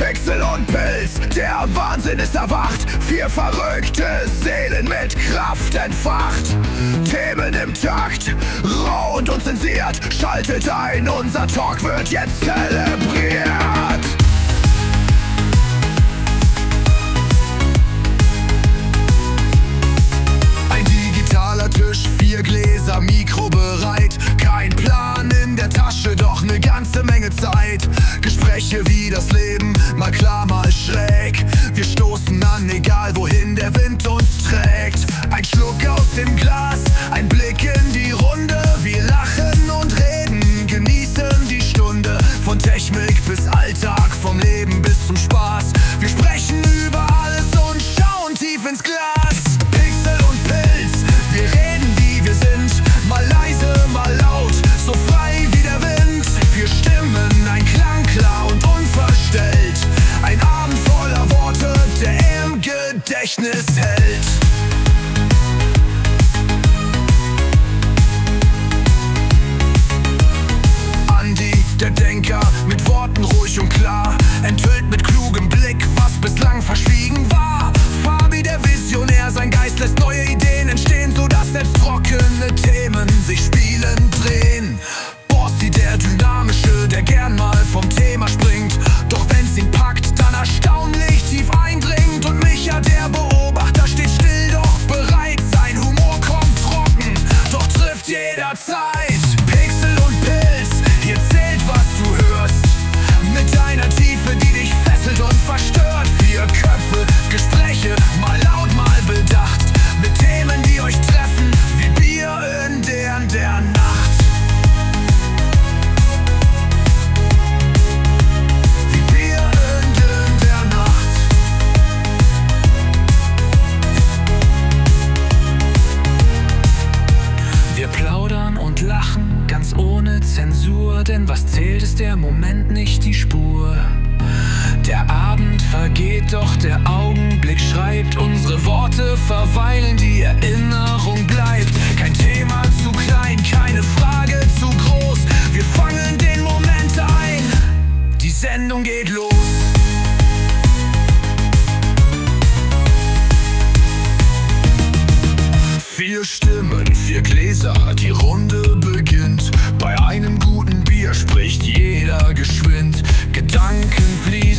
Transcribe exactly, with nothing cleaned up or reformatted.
Pixel und Pilz, der Wahnsinn ist erwacht. Vier verrückte Seelen mit Kraft entfacht. Themen im Takt, rau und unzensiert. Schaltet ein, unser Talk wird jetzt zelebriert. Ein digitaler Tisch, vier Gläser, Mikro bereit. Kein Plan in der Tasche, doch ne ganze Menge Zeit. Gespräche wie das Leben, mal klar, mal schräg. Wir stoßen an, egal wohin der Wind uns trägt. Ein Schluck aus dem Glas, ein Blick in die Runde. Wir lachen und reden, genießen die Stunde. Von Technik bis Alltag, vom Leben bis zum Spaß. Wir sprechen über alles und schauen tief ins Glas. Pixel und Pilz, wir reden wie wir sind. Mal leise, mal laut, so frei wie der Wind. Vier Stimmen, ein Klang klar und unverstellt. Ein Abend voller Worte, der im Gedächtnis hält. Andi, der Denker, mit Worten ruhig und klar. Enthüllt mit klugem Blick, was bislang verschwiegen war. Fabi, der Visionär, sein Geist lässt neue Ideen entstehen, sodass selbst trockene Themen sich spielend drehen. Bossi, der Dynamische, der gern mal vom Thema springt. Doch wenn's ihn packt, dann erstaunlich tief eindringt. Und Micha, der Beobachter, steht still, doch bereit. Sein Humor kommt trocken, doch trifft jederzeit. Pixel und Pilz, hier zählt, was du hörst. Mit deiner Tiefe, die dich fesselt und verstört. Vier Köpfe, Gespräche, mal laut, mal bedacht. Mit Themen, die euch treffen, wie Bier in der, in der Nacht. Wie Bier in der, in der Nacht. Wir plaudern und lachen, ganz ohne Zensur. Denn was zählt, ist der Moment, nicht die Spur. Der Abend vergeht, doch der Augenblick schreibt. Unsere Worte verweilen, die Erinnerung bleibt. Kein Thema zu klein, keine Frage zu groß. Wir fangen den Moment ein, die Sendung geht los. Vier Stimmen, vier Gläser, die Runde beginnt. Bei einem guten Bier spricht jeder geschwind. Gedanken fließen